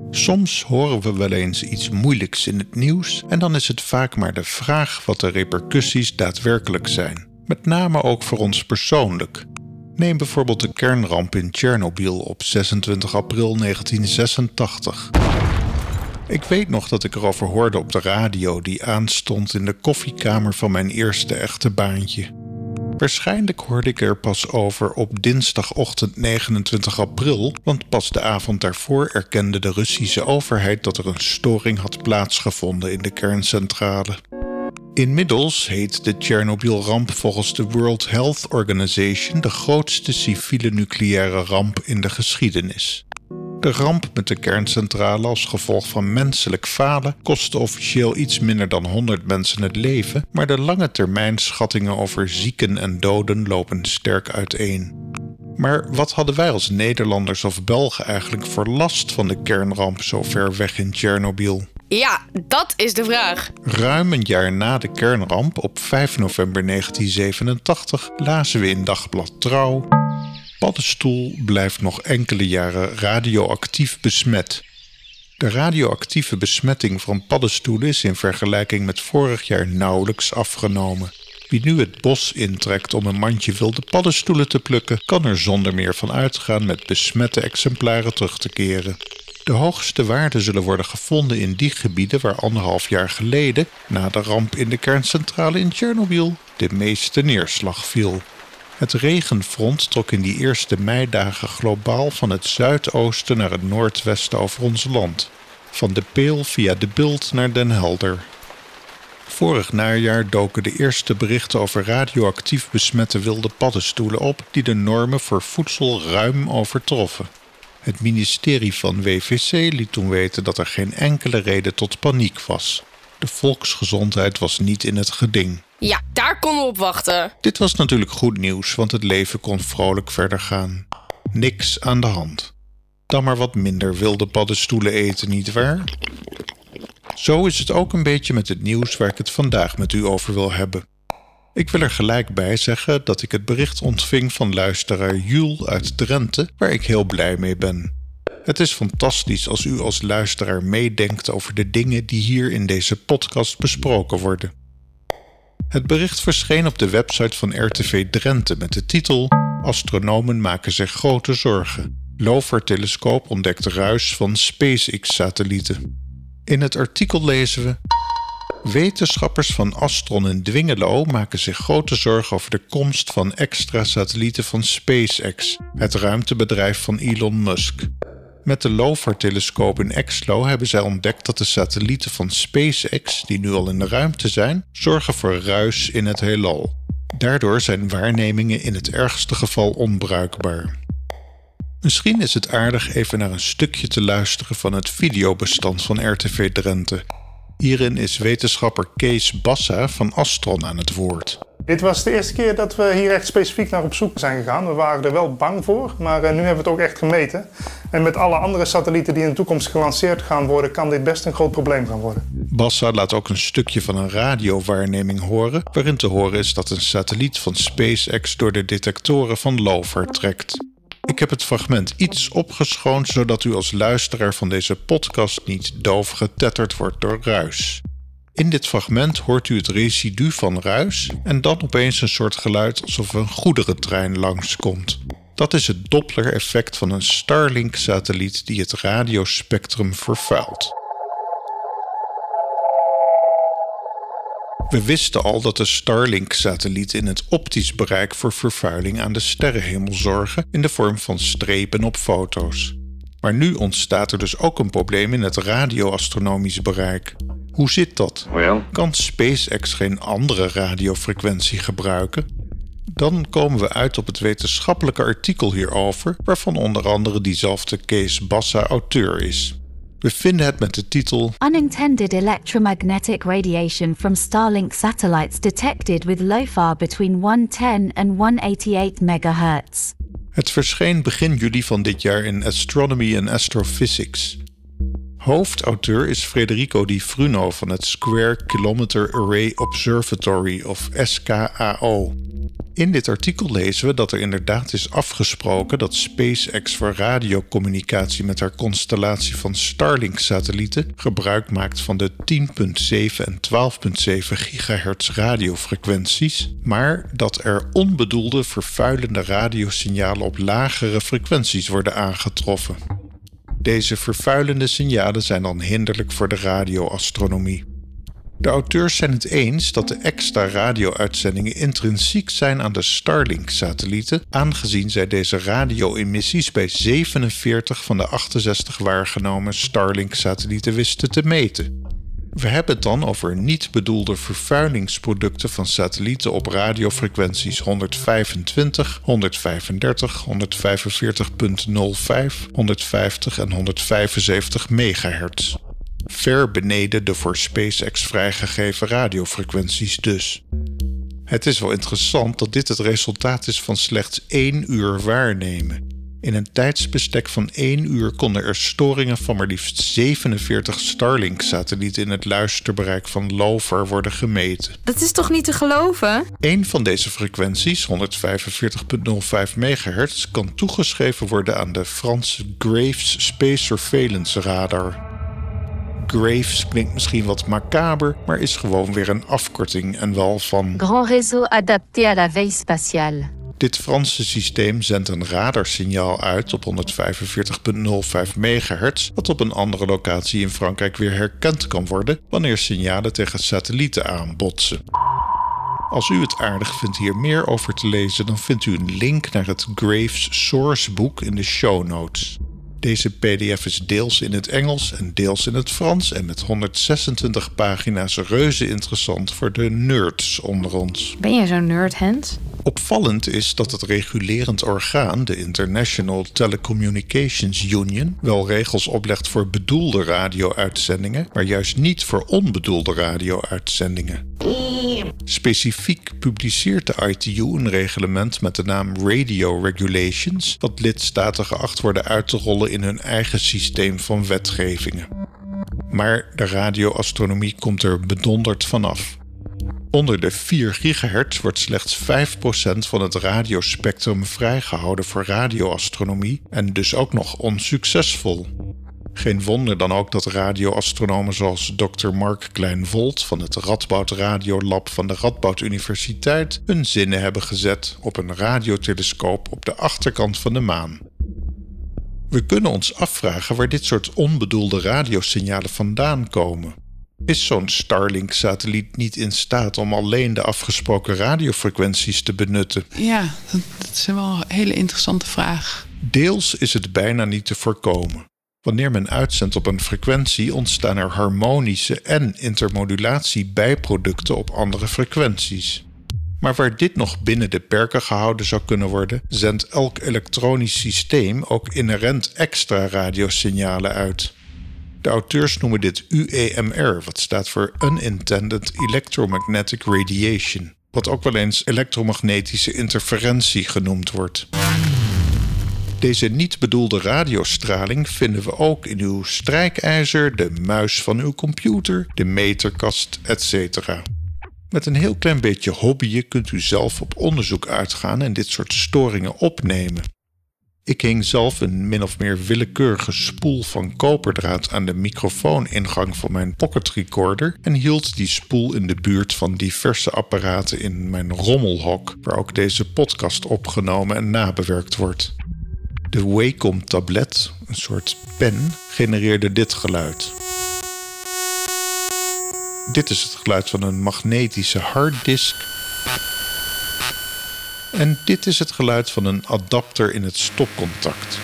Soms horen we wel eens iets moeilijks in het nieuws en dan is het vaak maar de vraag wat de repercussies daadwerkelijk zijn. Met name ook voor ons persoonlijk. Neem bijvoorbeeld de kernramp in Tsjernobyl op 26 april 1986. Ik weet nog dat ik erover hoorde op de radio die aanstond in de koffiekamer van mijn eerste echte baantje. Waarschijnlijk hoorde ik er pas over op dinsdagochtend 29 april, want pas de avond daarvoor erkende de Russische overheid dat er een storing had plaatsgevonden in de kerncentrale. Inmiddels heet de Tsjernobyl-ramp volgens de World Health Organization de grootste civiele nucleaire ramp in de geschiedenis. De ramp met de kerncentrale als gevolg van menselijk falen kostte officieel iets minder dan 100 mensen het leven, maar de lange termijn schattingen over zieken en doden lopen sterk uiteen. Maar wat hadden wij als Nederlanders of Belgen eigenlijk voor last van de kernramp zo ver weg in Tsjernobyl? Ja, dat is de vraag. Ruim een jaar na de kernramp, op 5 november 1987, lazen we in dagblad Trouw: Paddenstoel blijft nog enkele jaren radioactief besmet. De radioactieve besmetting van paddenstoelen is in vergelijking met vorig jaar nauwelijks afgenomen. Wie nu het bos intrekt om een mandje wilde paddenstoelen te plukken, kan er zonder meer van uitgaan met besmette exemplaren terug te keren. De hoogste waarden zullen worden gevonden in die gebieden waar 1,5 jaar geleden, na de ramp in de kerncentrale in Tsjernobyl, de meeste neerslag viel. Het regenfront trok in die eerste meidagen globaal van het zuidoosten naar het noordwesten over ons land. Van de Peel via de Bult naar Den Helder. Vorig najaar doken de eerste berichten over radioactief besmette wilde paddenstoelen op die de normen voor voedsel ruim overtroffen. Het ministerie van WVC liet toen weten dat er geen enkele reden tot paniek was. De volksgezondheid was niet in het geding. Ja, daar konden we op wachten. Dit was natuurlijk goed nieuws, want het leven kon vrolijk verder gaan. Niks aan de hand. Dan maar wat minder wilde paddenstoelen eten, nietwaar? Zo is het ook een beetje met het nieuws waar ik het vandaag met u over wil hebben. Ik wil er gelijk bij zeggen dat ik het bericht ontving van luisteraar Jules uit Drenthe, waar ik heel blij mee ben. Het is fantastisch als u als luisteraar meedenkt over de dingen die hier in deze podcast besproken worden. Het bericht verscheen op de website van RTV Drenthe met de titel: Astronomen maken zich grote zorgen. LOFAR-telescoop ontdekt ruis van SpaceX-satellieten. In het artikel lezen we: wetenschappers van Astron in Dwingelo maken zich grote zorgen over de komst van extra satellieten van SpaceX, het ruimtebedrijf van Elon Musk. Met de LOFAR-telescoop in Exlo hebben zij ontdekt dat de satellieten van SpaceX, die nu al in de ruimte zijn, zorgen voor ruis in het heelal. Daardoor zijn waarnemingen in het ergste geval onbruikbaar. Misschien is het aardig even naar een stukje te luisteren van het videobestand van RTV Drenthe. Hierin is wetenschapper Kees Bassa van Astron aan het woord. Dit was de eerste keer dat we hier echt specifiek naar op zoek zijn gegaan. We waren er wel bang voor, maar nu hebben we het ook echt gemeten. En met alle andere satellieten die in de toekomst gelanceerd gaan worden, kan dit best een groot probleem gaan worden. Bassa laat ook een stukje van een radiowaarneming horen, waarin te horen is dat een satelliet van SpaceX door de detectoren van LOFAR trekt. Ik heb het fragment iets opgeschoond, zodat u als luisteraar van deze podcast niet doof getetterd wordt door ruis. In dit fragment hoort u het residu van ruis en dan opeens een soort geluid alsof een goederentrein langskomt. Dat is het Doppler-effect van een Starlink-satelliet die het radiospectrum vervuilt. We wisten al dat de Starlink-satellieten in het optisch bereik voor vervuiling aan de sterrenhemel zorgen in de vorm van strepen op foto's. Maar nu ontstaat er dus ook een probleem in het radioastronomisch bereik. Hoe zit dat? Kan SpaceX geen andere radiofrequentie gebruiken? Dan komen we uit op het wetenschappelijke artikel hierover, waarvan onder andere diezelfde Kees Bassa auteur is. We vinden het met de titel Unintended electromagnetic radiation from Starlink satellites detected with LOFAR between 110 and 188 MHz. Het verscheen begin juli van dit jaar in Astronomy and Astrophysics. Hoofdauteur is Federico Di Fruno van het Square Kilometer Array Observatory of SKAO. In dit artikel lezen we dat er inderdaad is afgesproken dat SpaceX voor radiocommunicatie met haar constellatie van Starlink-satellieten gebruik maakt van de 10.7 en 12.7 gigahertz radiofrequenties, maar dat er onbedoelde vervuilende radiosignalen op lagere frequenties worden aangetroffen. Deze vervuilende signalen zijn dan hinderlijk voor de radioastronomie. De auteurs zijn het eens dat de extra radio-uitzendingen intrinsiek zijn aan de Starlink-satellieten, aangezien zij deze radio-emissies bij 47 van de 68 waargenomen Starlink-satellieten wisten te meten. We hebben het dan over niet bedoelde vervuilingsproducten van satellieten op radiofrequenties 125, 135, 145.05, 150 en 175 megahertz. Ver beneden de voor SpaceX vrijgegeven radiofrequenties dus. Het is wel interessant dat dit het resultaat is van slechts 1 uur waarnemen. In een tijdsbestek van 1 uur konden er storingen van maar liefst 47 Starlink-satellieten in het luisterbereik van LOFAR worden gemeten. Dat is toch niet te geloven? Een van deze frequenties, 145.05 MHz, kan toegeschreven worden aan de Franse Graves Space Surveillance Radar. Graves klinkt misschien wat macaber, maar is gewoon weer een afkorting en wel van Grand Réseau Adapté à la Veille Spatiale. Dit Franse systeem zendt een radarsignaal uit op 145.05 MHz, wat op een andere locatie in Frankrijk weer herkend kan worden wanneer signalen tegen satellieten aanbotsen. Als u het aardig vindt hier meer over te lezen, dan vindt u een link naar het Graves Sourceboek in de show notes. Deze pdf is deels in het Engels en deels in het Frans en met 126 pagina's reuze interessant voor de nerds onder ons. Ben jij zo'n nerd, Hans? Opvallend is dat het regulerend orgaan, de International Telecommunications Union, wel regels oplegt voor bedoelde radio-uitzendingen, maar juist niet voor onbedoelde radio-uitzendingen. Specifiek publiceert de ITU een reglement met de naam Radio Regulations, wat lidstaten geacht worden uit te rollen in hun eigen systeem van wetgevingen. Maar de radioastronomie komt er bedonderd vanaf. Onder de 4 gigahertz wordt slechts 5% van het radiospectrum vrijgehouden voor radioastronomie en dus ook nog onsuccesvol. Geen wonder dan ook dat radioastronomen zoals Dr. Mark Kleinvold van het Radboud Radiolab van de Radboud Universiteit hun zinnen hebben gezet op een radiotelescoop op de achterkant van de maan. We kunnen ons afvragen waar dit soort onbedoelde radiosignalen vandaan komen. Is zo'n Starlink-satelliet niet in staat om alleen de afgesproken radiofrequenties te benutten? Ja, dat is wel een hele interessante vraag. Deels is het bijna niet te voorkomen. Wanneer men uitzendt op een frequentie ontstaan er harmonische en intermodulatie-bijproducten op andere frequenties. Maar waar dit nog binnen de perken gehouden zou kunnen worden, zendt elk elektronisch systeem ook inherent extra radiosignalen uit. De auteurs noemen dit UEMR, wat staat voor Unintended Electromagnetic Radiation, wat ook wel eens elektromagnetische interferentie genoemd wordt. Deze niet bedoelde radiostraling vinden we ook in uw strijkijzer, de muis van uw computer, de meterkast, etc. Met een heel klein beetje hobbyen kunt u zelf op onderzoek uitgaan en dit soort storingen opnemen. Ik hing zelf een min of meer willekeurige spoel van koperdraad aan de microfooningang van mijn pocket recorder en hield die spoel in de buurt van diverse apparaten in mijn rommelhok, waar ook deze podcast opgenomen en nabewerkt wordt. De Wacom-tablet, een soort pen, genereerde dit geluid. Dit is het geluid van een magnetische harddisk. En dit is het geluid van een adapter in het stopcontact.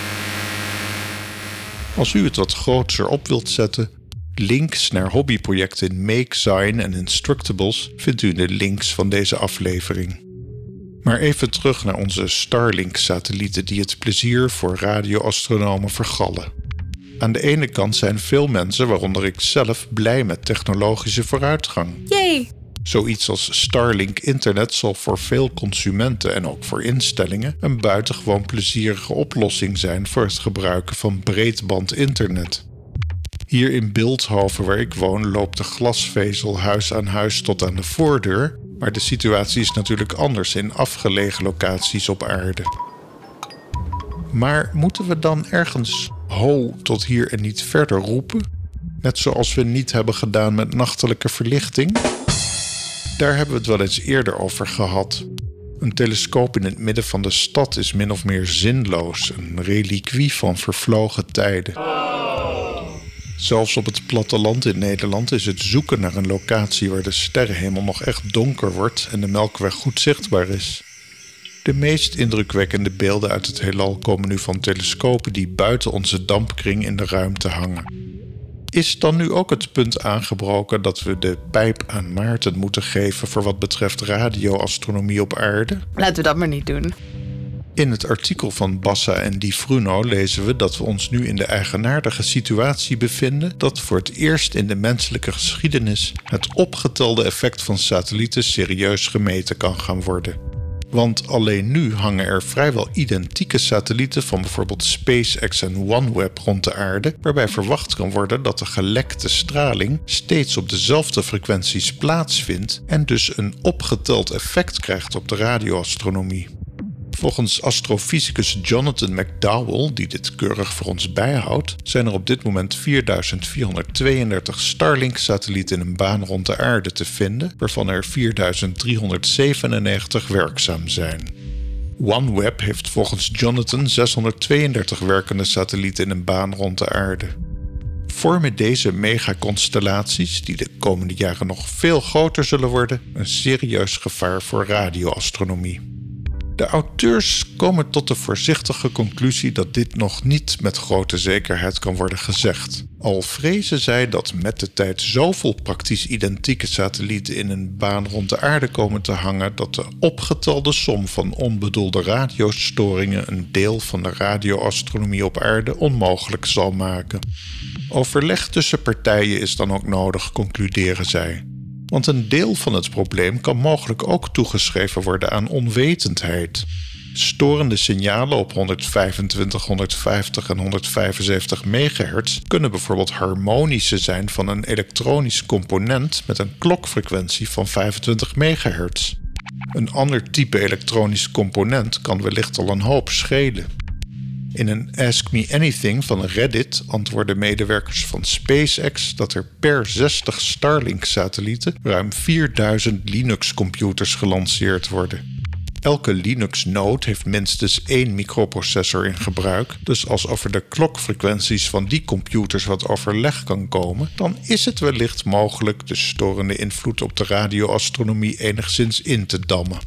Als u het wat groter op wilt zetten, links naar hobbyprojecten in MakeZine en Instructables vindt u in de links van deze aflevering. Maar even terug naar onze Starlink-satellieten die het plezier voor radioastronomen vergallen. Aan de ene kant zijn veel mensen, waaronder ik zelf, blij met technologische vooruitgang. Yay! Zoiets als Starlink Internet zal voor veel consumenten en ook voor instellingen een buitengewoon plezierige oplossing zijn voor het gebruiken van breedband internet. Hier in Bilthoven, waar ik woon, loopt de glasvezel huis aan huis tot aan de voordeur, Maar de situatie is natuurlijk anders in afgelegen locaties op aarde. Maar moeten we dan ergens ho tot hier en niet verder roepen? Net zoals we niet hebben gedaan met nachtelijke verlichting? Daar hebben we het wel eens eerder over gehad. Een telescoop in het midden van de stad is min of meer zinloos, een reliquie van vervlogen tijden. Zelfs op het platteland in Nederland is het zoeken naar een locatie waar de sterrenhemel nog echt donker wordt en de Melkweg goed zichtbaar is. De meest indrukwekkende beelden uit het heelal komen nu van telescopen die buiten onze dampkring in de ruimte hangen. Is dan nu ook het punt aangebroken dat we de pijp aan Maarten moeten geven voor wat betreft radioastronomie op aarde? Laten we dat maar niet doen. In het artikel van Bassa en Di Fruno lezen we dat we ons nu in de eigenaardige situatie bevinden dat voor het eerst in de menselijke geschiedenis het opgetelde effect van satellieten serieus gemeten kan gaan worden. Want alleen nu hangen er vrijwel identieke satellieten van bijvoorbeeld SpaceX en OneWeb rond de aarde, waarbij verwacht kan worden dat de gelekte straling steeds op dezelfde frequenties plaatsvindt en dus een opgeteld effect krijgt op de radioastronomie. Volgens astrofysicus Jonathan McDowell, die dit keurig voor ons bijhoudt, zijn er op dit moment 4432 Starlink-satellieten in een baan rond de aarde te vinden, waarvan er 4397 werkzaam zijn. OneWeb heeft volgens Jonathan 632 werkende satellieten in een baan rond de aarde. Vormen deze megaconstellaties, die de komende jaren nog veel groter zullen worden, een serieus gevaar voor radioastronomie. De auteurs komen tot de voorzichtige conclusie dat dit nog niet met grote zekerheid kan worden gezegd. Al vrezen zij dat met de tijd zoveel praktisch identieke satellieten in een baan rond de aarde komen te hangen dat de opgetelde som van onbedoelde radiostoringen een deel van de radioastronomie op aarde onmogelijk zal maken. Overleg tussen partijen is dan ook nodig, concluderen zij. Want een deel van het probleem kan mogelijk ook toegeschreven worden aan onwetendheid. Storende signalen op 125, 150 en 175 megahertz kunnen bijvoorbeeld harmonische zijn van een elektronisch component met een klokfrequentie van 25 megahertz. Een ander type elektronisch component kan wellicht al een hoop schelen. In een Ask Me Anything van Reddit antwoorden medewerkers van SpaceX dat er per 60 Starlink-satellieten ruim 4000 Linux-computers gelanceerd worden. Elke Linux-node heeft minstens 1 microprocessor in gebruik, dus als over de klokfrequenties van die computers wat overleg kan komen, dan is het wellicht mogelijk de storende invloed op de radioastronomie enigszins in te dammen.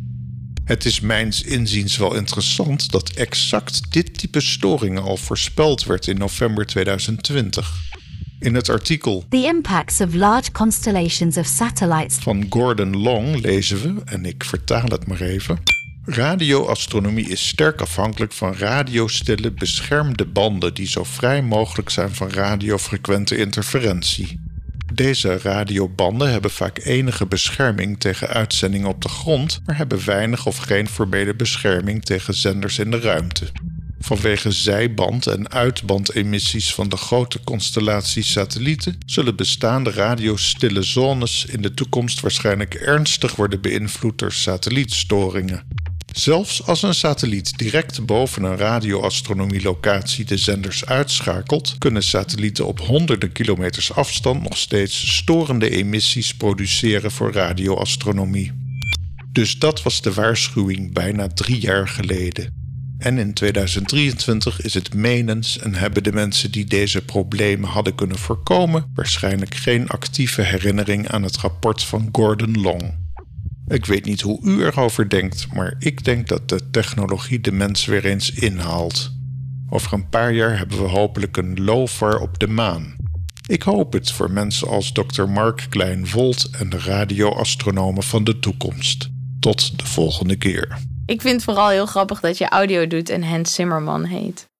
Het is mijns inziens wel interessant dat exact dit type storingen al voorspeld werd in november 2020. In het artikel The Impacts of Large Constellations of Satellites van Gordon Long lezen we, en ik vertaal het maar even: radioastronomie is sterk afhankelijk van radiostille beschermde banden die zo vrij mogelijk zijn van radiofrequente interferentie. Deze radiobanden hebben vaak enige bescherming tegen uitzendingen op de grond, maar hebben weinig of geen formele bescherming tegen zenders in de ruimte. Vanwege zijband- en uitbandemissies van de grote constellaties satellieten zullen bestaande radiostille zones in de toekomst waarschijnlijk ernstig worden beïnvloed door satellietstoringen. Zelfs als een satelliet direct boven een radioastronomielocatie de zenders uitschakelt, kunnen satellieten op honderden kilometers afstand nog steeds storende emissies produceren voor radioastronomie. Dus dat was de waarschuwing bijna 3 jaar geleden. En in 2023 is het menens en hebben de mensen die deze problemen hadden kunnen voorkomen waarschijnlijk geen actieve herinnering aan het rapport van Gordon Long. Ik weet niet hoe u erover denkt, maar ik denk dat de technologie de mens weer eens inhaalt. Over een paar jaar hebben we hopelijk een LOFAR op de maan. Ik hoop het voor mensen als Dr. Mark Klein-Volt en de radioastronomen van de toekomst. Tot de volgende keer. Ik vind het vooral heel grappig dat je audio doet en Hans Zimmerman heet.